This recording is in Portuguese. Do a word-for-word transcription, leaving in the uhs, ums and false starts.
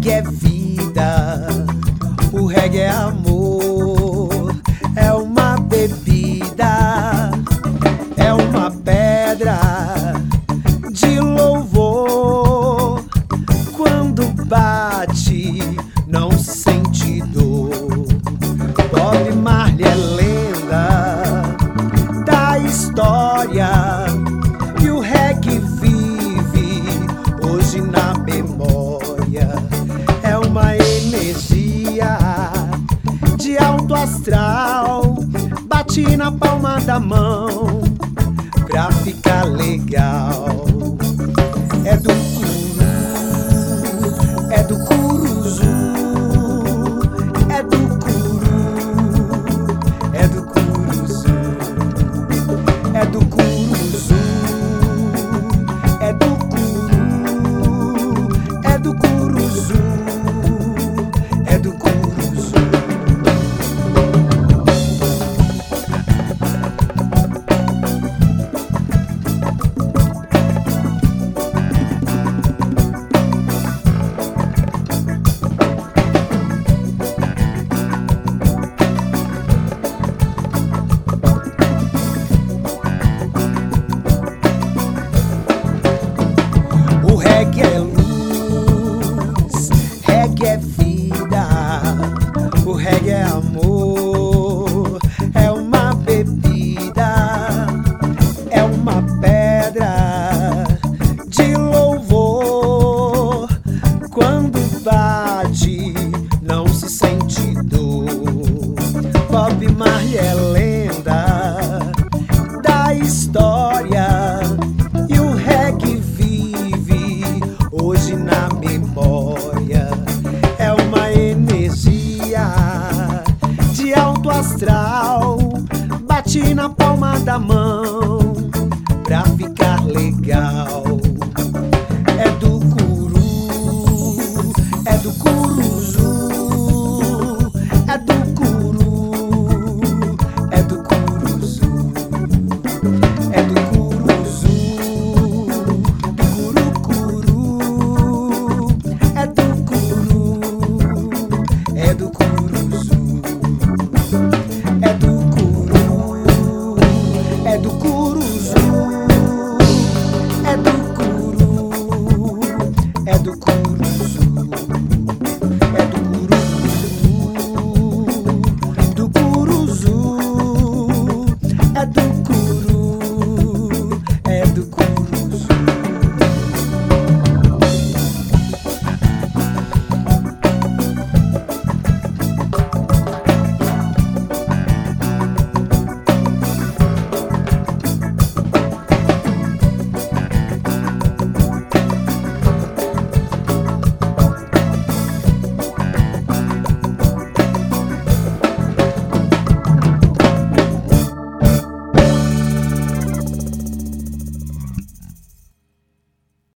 reggae é vida, o reggae é amor, é uma bebida, é uma pedra de louvor. Quando bate, não sente dor. Bob Marley é lenda da história e o reggae vive hoje na memória. É uma energia de alto astral, bate na palma da mão pra ficar legal. É do curu, é do curuzu, é do curu, é do curuzu, é do curuzu, é do curu, é do curuzu, é do curuzu. O reggae é luz, reggae é vida, o reggae é amor, é uma bebida, é uma pedra de louvor. Quando bate, não se sente dor. Bob Marley é lenda da história e o reggae hoje na memória. É uma energia de alto astral, bate na palma da mão pra ficar legal. É do curu, é do curuzu, é do curu, é do curuzu, é do curuzu, do curu-curu, é do curu, é do curuzu, é do curu, é do curuzu, é do curu, é do curu.